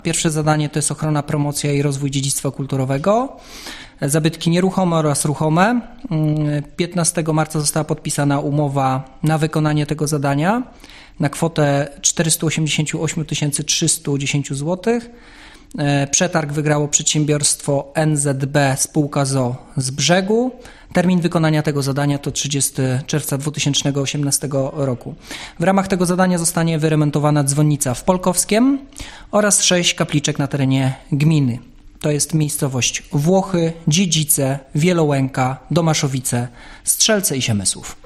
Pierwsze zadanie to jest ochrona, promocja i rozwój dziedzictwa kulturowego. Zabytki nieruchome oraz ruchome. 15 marca została podpisana umowa na wykonanie tego zadania na kwotę 488 310 zł. Przetarg wygrało przedsiębiorstwo NZB Spółka ZOO z Brzegu. Termin wykonania tego zadania to 30 czerwca 2018 roku. W ramach tego zadania zostanie wyremontowana dzwonnica w Polkowskiem oraz 6 kapliczek na terenie gminy. To jest miejscowość Włochy, Dziedzice, Wielołęka, Domaszowice, Strzelce i Siemysłów.